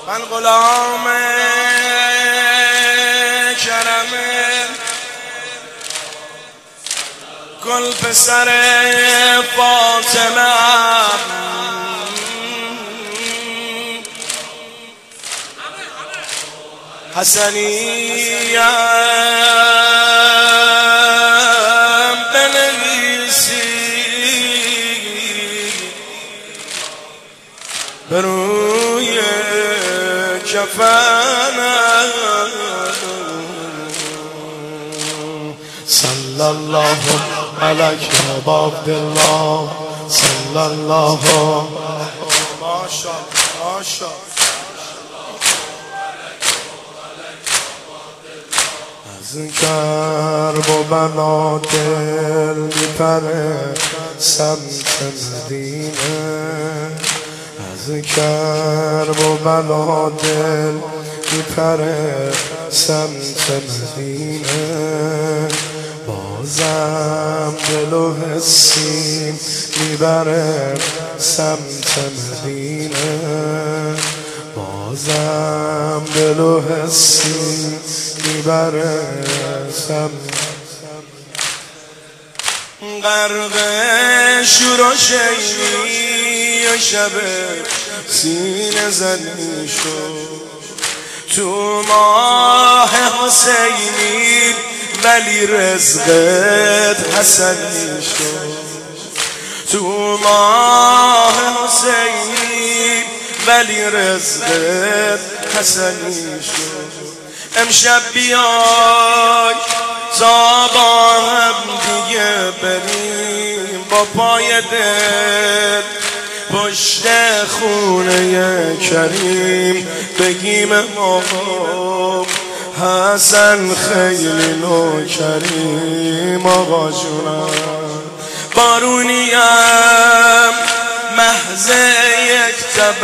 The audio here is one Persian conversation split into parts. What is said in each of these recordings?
من غلام کرم گل پسر فاطمه حسنیم بنویسی به روی کفنم صلی الله علیک ابا عبدالله صلی الله ماشا از کرب و بلا دل میپره سمت مدینه از کرب و بلا دل میپره سمت مدینه بازم دل و حسیم میبره سمت مدینه بازم دل و حسیم میبره سمت غرق شور و شیمی و شب سینه زنی شد تو ماه حسینی ولی رزقت حسنی شد تو ماه حسینی ولی رزقت حسنی شد امشب بیای تا با هم دیگه بریم با پای دل پشت خونه کریم بگیم آقا حسن خیلی نوکریم آقا جونم بارونیم محض یک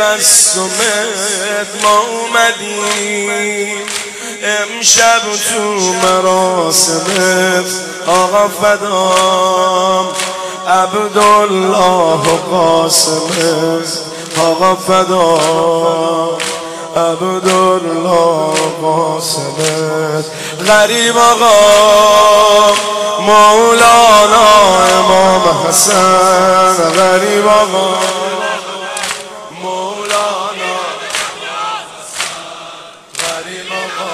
تبسمت ما اومدیم امشب تو مراسمت آقا فدام عبدالله و قاسمت آقا فدام عبدالله قاسمت غریب آقا مولانا امام حسن غریب آقا مولانا غریب آقا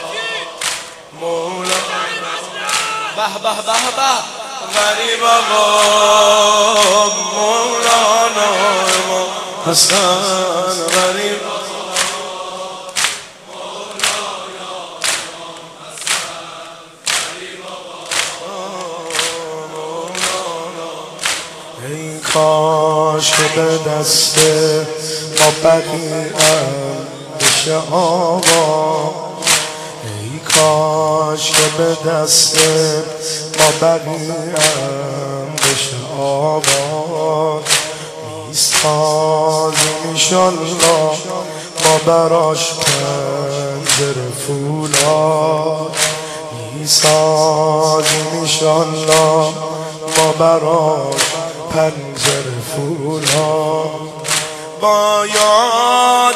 مولانا به به به به غریب آقا مولانا امام حسن غریب ای کاش که به دست ما بقیه‌ام بشه آقا ای کاش که به دست ما بقیه‌ام بشه آقا میسازیم انشالله ما براش پنجره فولاد میسازیم انشالله ما براش پنجره فولاد با یاد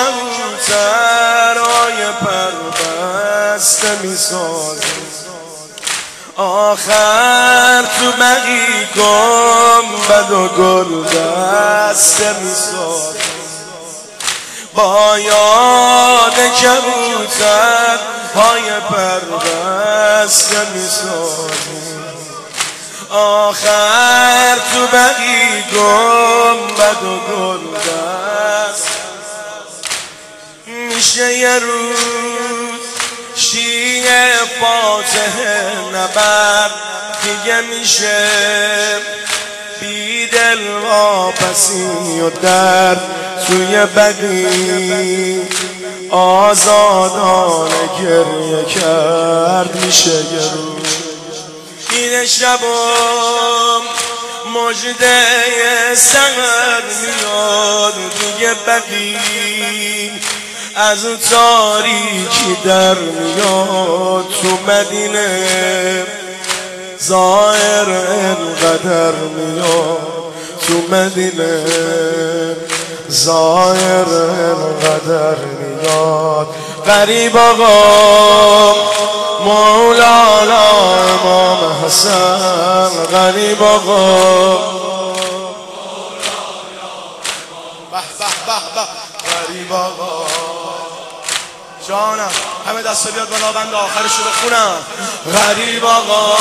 کبوترهای پربسته میسازیم آخر تو بقی گنبد و گل دسته میسازیم با یاد کبوترهای پربسته میسازیم آخر تو بقی گنبد و گل دست میشه یه روز شیعه فاتح نبرد دیگه میشه بیدل واپسی و درد توی بقی آزادانه گریه کرد میشه یه روز این شبم مجده سحر میاد دیگه بقی از تاریکی در میاد تو مدینه ظاهر انقدر میاد تو مدینه ظاهر قدر میاد غریب آقا مولانا امام حسن غریب آقا غریب آقا جانم همه دست بیاد بالا بند آخرش رو بخونم غریب آقا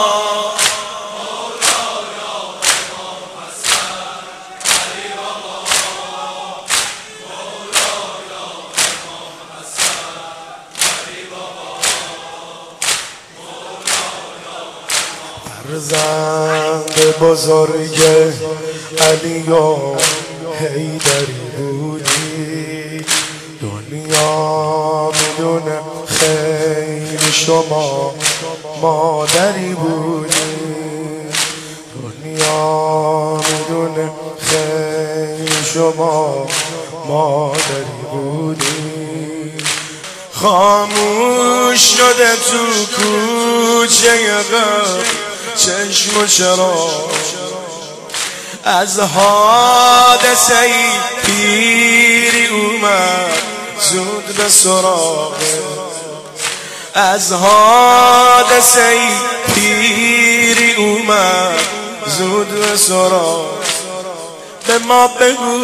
فرزند بزرگ علی و حیدری بودی دنیا میدونه خیر شما مادری بودی دنیا میدونه خیر شما مادری بودی خاموش شده تو کوچه غم چشم و چراغ از حادثه پیری اومد زود به سراغ از حادثه پیری اومد زود به سراغ به ما بگو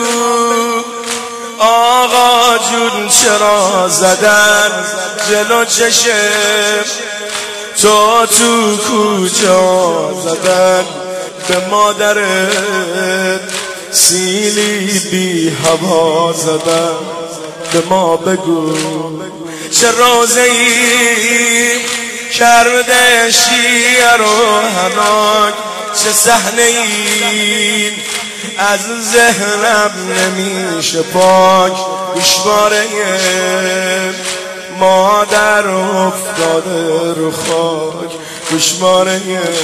آقا جون چرا زدن جلو چشم تو کجا زدن به مادرت سیلی بی هوا زدن به ما بگو چه روزه‌ای کرده شیر و هناک چه صحنه‌ای از ذهنم نمیشه پاک گوشواره مادر افتاده رو خاک گوشواره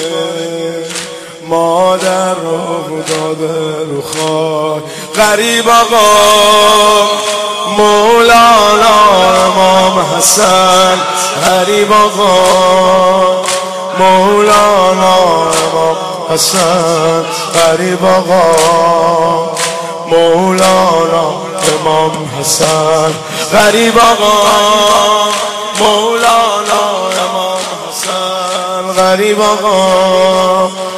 مادر افتاده رو خاک غریب آقا مولانا امام حسن غریب آقا مولانا امام حسن غریب آقا مولانا امام حسن غریب آقا مولانا امام حسن غریب آقا